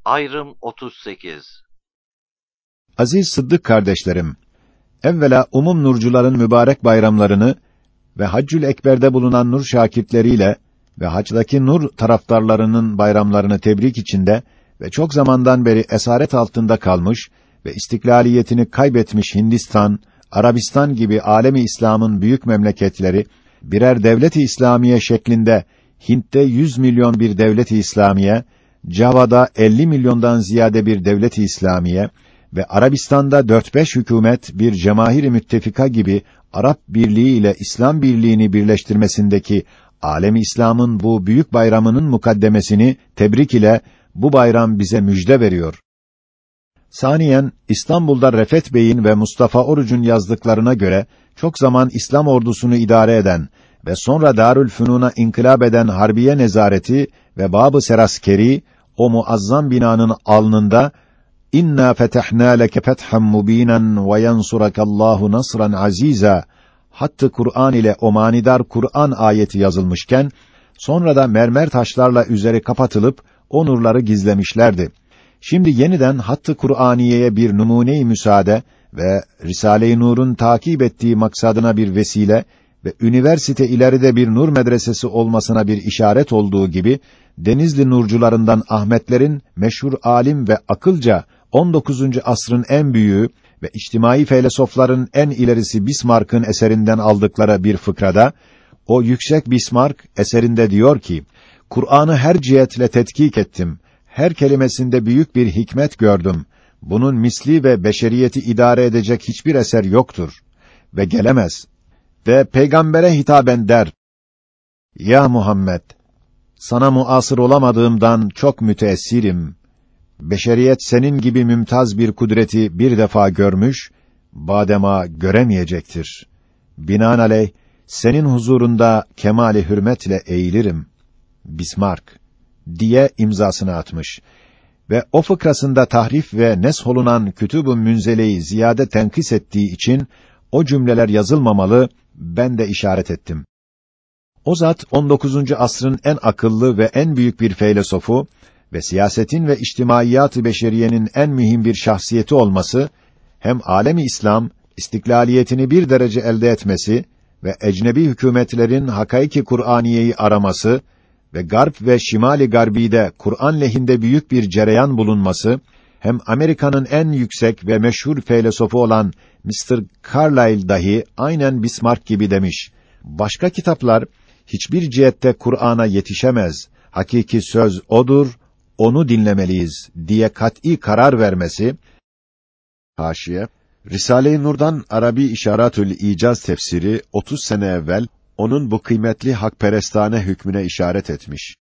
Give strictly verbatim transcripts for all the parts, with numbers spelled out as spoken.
Ayrım otuz sekiz. Aziz Sıddık kardeşlerim, evvela umum nurcuların mübarek bayramlarını ve Haccül Ekber'de bulunan nur şakirtleriyle ve hacdaki nur taraftarlarının bayramlarını tebrik içinde ve çok zamandan beri esaret altında kalmış ve istiklaliyetini kaybetmiş Hindistan, Arabistan gibi alemi İslam'ın büyük memleketleri birer devlet-i İslamiye şeklinde Hint'te yüz milyon bir devlet-i İslamiye, Java'da elli milyondan ziyade bir devlet-i İslamiye ve Arabistan'da dört beş hükümet bir cemahir-i müttefika gibi Arap Birliği ile İslam Birliği'ni birleştirmesindeki alemi İslam'ın bu büyük bayramının mukaddemesini tebrik ile bu bayram bize müjde veriyor. Saniyen, İstanbul'da Refet Bey'in ve Mustafa Oruç'un yazdıklarına göre çok zaman İslam ordusunu idare eden ve sonra Darülfünun'a inkılap eden Harbiye Nezareti ve Bab-ı Seraskeri o muazzam binanın alnında İnna fetahna leke fethan mubinan ve yansurakallahu nasran aziza hattı Kur'an ile o manidar Kur'an ayeti yazılmışken sonra da mermer taşlarla üzeri kapatılıp o nurları gizlemişlerdi. Şimdi yeniden hattı Kur'aniye'ye bir numune-i müsaade ve Risale-i Nur'un takip ettiği maksadına bir vesile ve üniversite ileride bir nur medresesi olmasına bir işaret olduğu gibi Denizli nurcularından Ahmetlerin meşhur alim ve akılca on dokuzuncu asrın en büyüğü ve içtimai felsefeler'in en ilerisi Bismarck'ın eserinden aldıkları bir fıkrada o yüksek Bismarck eserinde diyor ki: Kur'an'ı her cihetle tetkik ettim. Her kelimesinde büyük bir hikmet gördüm. Bunun misli ve beşeriyeti idare edecek hiçbir eser yoktur ve gelemez. Ve peygambere hitaben der: Ya Muhammed, sana muasır olamadığımdan çok müteessirim. Beşeriyet senin gibi mümtaz bir kudreti bir defa görmüş, badema göremeyecektir. Binaenaleyh, senin huzurunda kemâli hürmetle eğilirim. Bismarck diye imzasını atmış. Ve o fıkrasında tahrif ve nesholunan Kütüb-ü Münzele'yi ziyade tenkis ettiği için o cümleler yazılmamalı, ben de işaret ettim. O zat on dokuzuncu asrın en akıllı ve en büyük bir feylesofu ve siyasetin ve içtimaiyat-ı beşeriyenin en mühim bir şahsiyeti olması, hem alemi İslam istiklaliyetini bir derece elde etmesi ve ecnebi hükümetlerin hakaiki Kur'aniyeyi araması ve Garp ve Şimali Garbi'de Kur'an lehinde büyük bir cereyan bulunması, hem Amerika'nın en yüksek ve meşhur feylesofu olan mister Carlyle dahi aynen Bismarck gibi demiş. Başka kitaplar hiçbir cihette Kur'an'a yetişemez. Hakiki söz odur, onu dinlemeliyiz diye kat'î karar vermesi. Haşiye, Risale-i Nur'dan Arabi İşaretül İcaz tefsiri otuz sene evvel onun bu kıymetli hakperestane hükmüne işaret etmiş.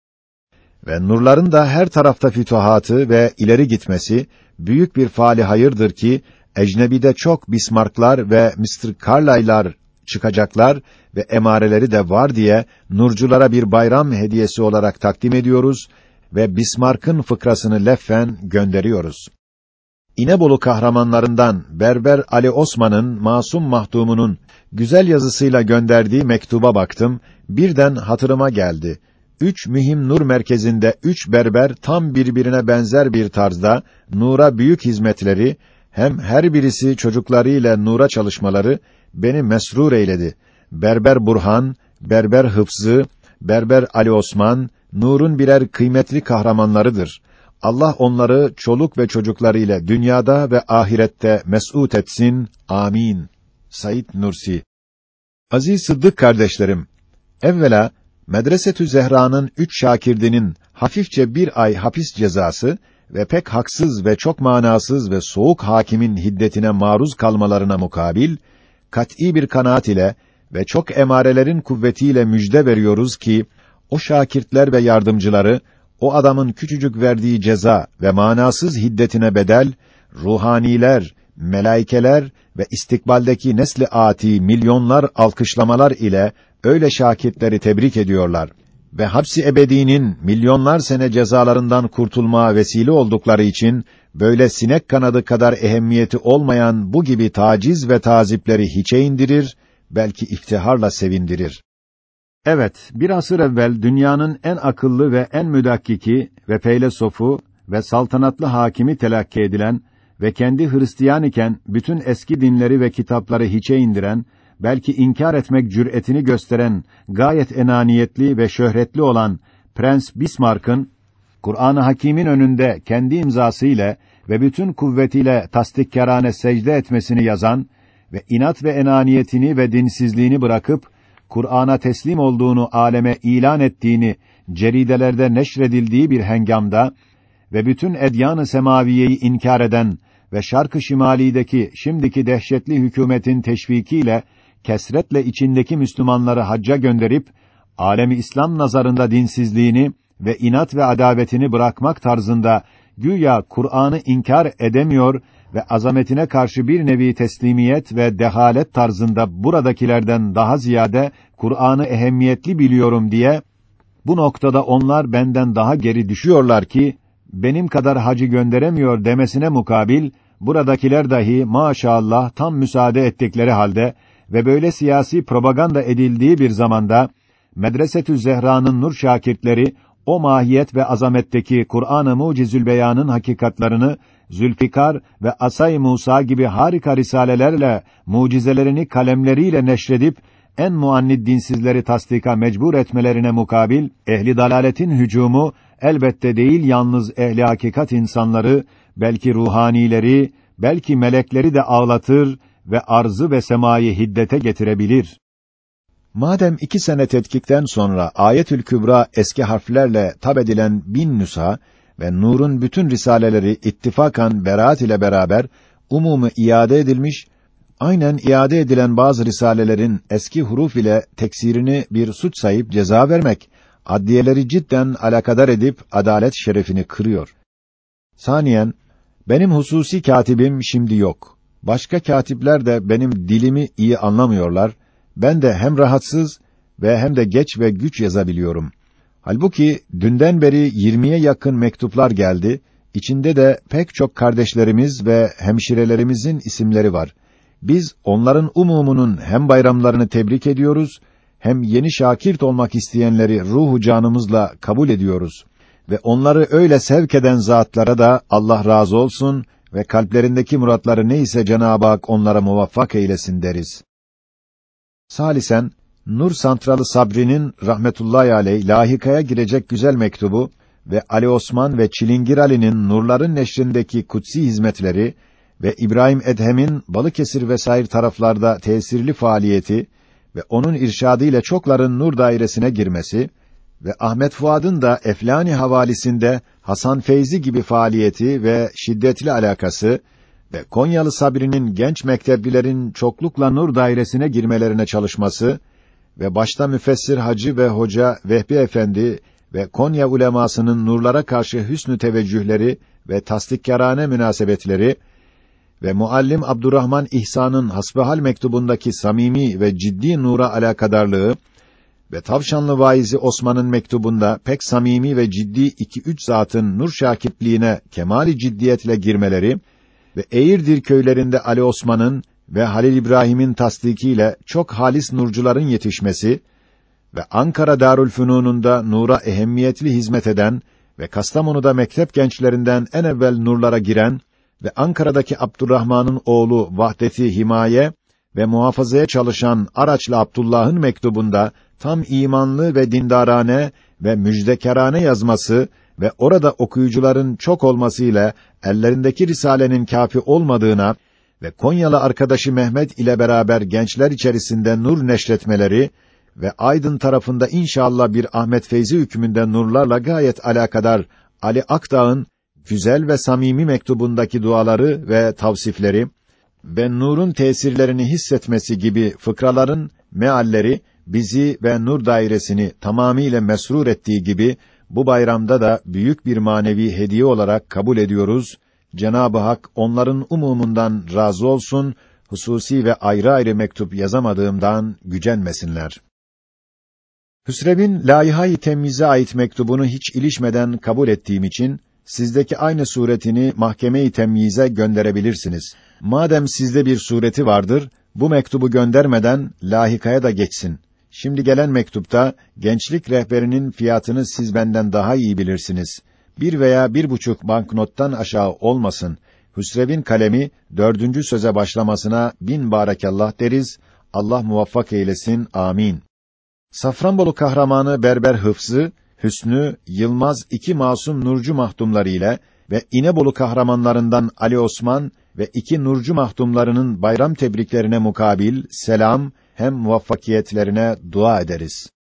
Ve nurların da her tarafta fütuhatı ve ileri gitmesi büyük bir faali hayırdır ki ecnebide çok Bismarck'lar ve mister Carlyle'lar çıkacaklar ve emareleri de var diye nurculara bir bayram hediyesi olarak takdim ediyoruz ve Bismarck'ın fıkrasını leffen gönderiyoruz. İnebolu kahramanlarından Berber Ali Osman'ın Masum Mahdum'unun güzel yazısıyla gönderdiği mektuba baktım, birden hatırıma geldi. Üç mühim nur merkezinde üç berber tam birbirine benzer bir tarzda nura büyük hizmetleri, hem her birisi çocuklarıyla nura çalışmaları beni mesrur eyledi. Berber Burhan, Berber Hıfzı, Berber Ali Osman, nurun birer kıymetli kahramanlarıdır. Allah onları çoluk ve çocuklarıyla dünyada ve ahirette mes'ud etsin. Amin. Said Nursi. Aziz Sıddık kardeşlerim, evvela Medresetü Zehra'nın üç şakirdinin hafifçe bir ay hapis cezası ve pek haksız ve çok manasız ve soğuk hakimin hiddetine maruz kalmalarına mukabil, kat'î bir kanaat ile ve çok emarelerin kuvvetiyle müjde veriyoruz ki, o şakirtler ve yardımcıları, o adamın küçücük verdiği ceza ve manasız hiddetine bedel, ruhaniler, melaikeler ve istikbaldeki nesli âti milyonlar alkışlamalar ile öyle şakirtleri tebrik ediyorlar ve hapsi ebedinin milyonlar sene cezalarından kurtulmaya vesile oldukları için böyle sinek kanadı kadar ehemmiyeti olmayan bu gibi taciz ve tazipleri hiçe indirir, belki iftiharla sevindirir. Evet, bir asır evvel dünyanın en akıllı ve en müdakkiki ve feylesofu ve saltanatlı hakimi telakki edilen ve kendi Hristiyan iken bütün eski dinleri ve kitapları hiçe indiren, belki inkar etmek cüretini gösteren, gayet enaniyetli ve şöhretli olan Prens Bismarck'ın, Kur'an-ı Hakîm'in önünde kendi imzası ile ve bütün kuvvetiyle tasdikkârâne secde etmesini yazan ve inat ve enaniyetini ve dinsizliğini bırakıp, Kur'an'a teslim olduğunu aleme ilan ettiğini, ceridelerde neşredildiği bir hengamda ve bütün edyan-ı semaviyeyi inkar eden ve Şark-ı Şimali'deki şimdiki dehşetli hükümetin teşvikiyle kesretle içindeki Müslümanları hacca gönderip, alemi İslam nazarında dinsizliğini ve inat ve adavetini bırakmak tarzında güya Kur'an'ı inkar edemiyor ve azametine karşı bir nevi teslimiyet ve dehalet tarzında buradakilerden daha ziyade Kur'an'ı ehemmiyetli biliyorum diye, bu noktada onlar benden daha geri düşüyorlar ki, benim kadar hacı gönderemiyor demesine mukabil, buradakiler dahi maşallah tam müsaade ettikleri halde ve böyle siyasi propaganda edildiği bir zamanda, Medresetü Zehra'nın nur şakirtleri, o mahiyet ve azametteki Kur'an-ı Mucizül Beyan'ın hakikatlarını, Zülfikar ve Asay Musa gibi harika risalelerle, mucizelerini kalemleriyle neşredip, en muannid dinsizleri tasdika mecbur etmelerine mukabil, ehli dalaletin hücumu, elbette değil yalnız ehli hakikat insanları, belki ruhanileri, belki melekleri de ağlatır ve arzı ve semayı hiddete getirebilir. Madem iki sene tetkikten sonra Ayetül Kübra eski harflerle tab edilen bin nüsha ve Nur'un bütün risaleleri ittifakan beraat ile beraber umumu iade edilmiş, aynen iade edilen bazı risalelerin eski huruf ile teksirini bir suç sayıp ceza vermek, adliyeleri cidden alakadar edip adalet şerefini kırıyor. Saniyen, benim hususi katibim şimdi yok. Başka katipler de benim dilimi iyi anlamıyorlar. Ben de hem rahatsız ve hem de geç ve güç yazabiliyorum. Halbuki dünden beri yirmiye yakın mektuplar geldi. İçinde de pek çok kardeşlerimiz ve hemşirelerimizin isimleri var. Biz onların umumunun hem bayramlarını tebrik ediyoruz, hem yeni şakirt olmak isteyenleri ruhu canımızla kabul ediyoruz. Ve onları öyle sevk eden zatlara da Allah razı olsun ve kalplerindeki muratları neyse Cenab-ı Hak onlara muvaffak eylesin deriz. Salisen, Nur Santralı Sabri'nin rahmetullahi aleyh lahikaya girecek güzel mektubu ve Ali Osman ve Çilingir Ali'nin Nurların neşrindeki kutsi hizmetleri ve İbrahim Edhem'in Balıkesir vesaire taraflarda tesirli faaliyeti ve onun irşadıyla çokların nur dairesine girmesi ve Ahmet Fuad'ın da Eflani havalisinde Hasan Feyzi gibi faaliyeti ve şiddetli alakası ve Konyalı Sabri'nin genç mekteplilerin çoklukla nur dairesine girmelerine çalışması ve başta müfessir hacı ve hoca Vehbi Efendi ve Konya ulemasının nurlara karşı hüsnü teveccühleri ve tasdikkârâne münasebetleri ve muallim Abdurrahman İhsan'ın hasbihal mektubundaki samimi ve ciddi nura alakadarlığı ve Tavşanlı vaizi Osman'ın mektubunda pek samimi ve ciddi iki üç zatın nur şakirtliğine kemali ciddiyetle girmeleri ve Eğirdir köylerinde Ali Osman'ın ve Halil İbrahim'in tasdikiyle çok halis nurcuların yetişmesi ve Ankara Darülfünun'unda nura ehemmiyetli hizmet eden ve Kastamonu'da mektep gençlerinden en evvel nurlara giren ve Ankara'daki Abdurrahman'ın oğlu Vahdeti Himaye ve muhafazaya çalışan Araçlı Abdullah'ın mektubunda tam imanlı ve dindarane ve müjdekerane yazması ve orada okuyucuların çok olmasıyla ellerindeki risalenin kâfi olmadığına ve Konyalı arkadaşı Mehmet ile beraber gençler içerisinde nur neşretmeleri ve Aydın tarafında inşallah bir Ahmet Feyzi hükmünde nurlarla gayet alakadar Ali Akdağ'ın güzel ve samimi mektubundaki duaları ve tavsifleri ve nurun tesirlerini hissetmesi gibi fıkraların mealleri bizi ve nur dairesini tamamiyle mesrur ettiği gibi bu bayramda da büyük bir manevi hediye olarak kabul ediyoruz. Cenab-ı Hak onların umumundan razı olsun, hususi ve ayrı ayrı mektup yazamadığımdan gücenmesinler. Hüsrev'in Lâihâ-i Temyiz'e ait mektubunu hiç ilişmeden kabul ettiğim için sizdeki aynı suretini Mahkeme-i Temyiz'e gönderebilirsiniz. Madem sizde bir sureti vardır, bu mektubu göndermeden lahikaya da geçsin. Şimdi gelen mektupta gençlik rehberinin fiyatını siz benden daha iyi bilirsiniz. bir veya bir buçuk banknottan aşağı olmasın. Hüsrev'in kalemi dördüncü söze başlamasına bin barakallah deriz. Allah muvaffak eylesin. Amin. Safranbolu kahramanı Berber Hıfzı, Hüsnü, Yılmaz iki masum nurcu mahdumları ile ve İnebolu kahramanlarından Ali Osman ve iki nurcu mahdumlarının bayram tebriklerine mukabil selam hem muvaffakiyetlerine dua ederiz.